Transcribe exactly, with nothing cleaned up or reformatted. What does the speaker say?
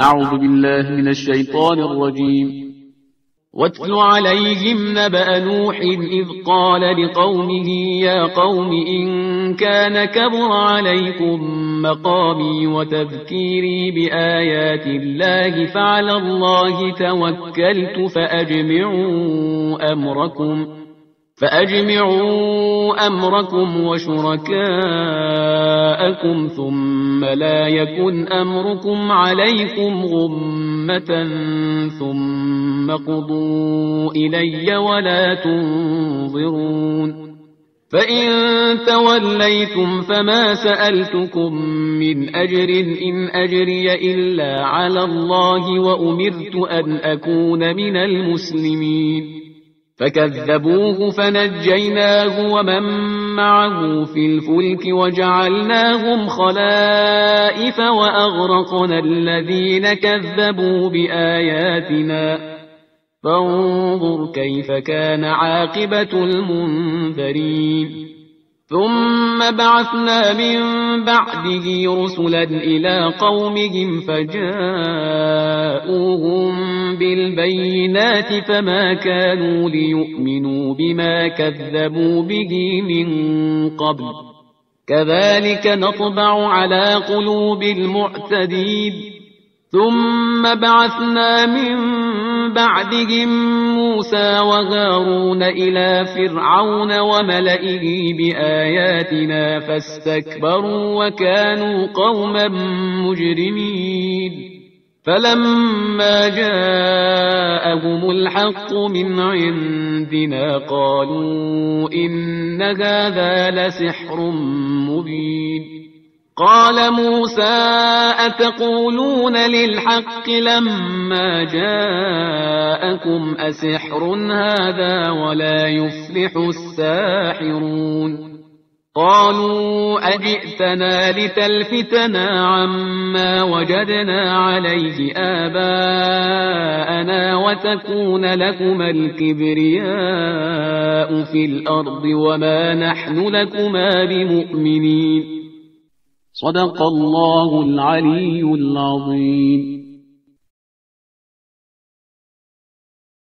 أعوذ بالله من الشيطان الرجيم. واتل عليهم نبأ نوح إذ قال لقومه يا قوم إن كان كبر عليكم مقامي وتذكيري بآيات الله فعلى الله توكلت فأجمعوا أمركم فأجمعوا أمركم وشركاءكم ثم لا يكن أمركم عليكم غمة ثم قضوا إلي ولا تنظرون. فإن توليتم فما سألتكم من أجر إن أجري إلا على الله وأمرت أن أكون من المسلمين. فكذبوه فنجيناه ومن معه في الفلك وجعلناهم خلائف وأغرقنا الذين كذبوا بآياتنا فانظر كيف كان عاقبة المنذرين. ثم بعثنا من بعده رسلا إلى قومهم فجاءوهم بالبينات فما كانوا ليؤمنوا بما كذبوا به من قبل كذلك نطبع على قلوب المعتدين. ثم بعثنا من بعدهم موسى وهارون إلى فرعون وملئه بآياتنا فاستكبروا وكانوا قوما مجرمين. فلما جاءهم الحق من عندنا قالوا إن هذا لسحر مبين. قال موسى أتقولون للحق لما جاءكم أسحر هذا ولا يفلح الساحرون. قالوا أجئتنا لتلفتنا عما وجدنا عليه آباءنا وتكون لكما الكبرياء في الأرض وما نحن لكما بمؤمنين. صدق الله العلي العظيم.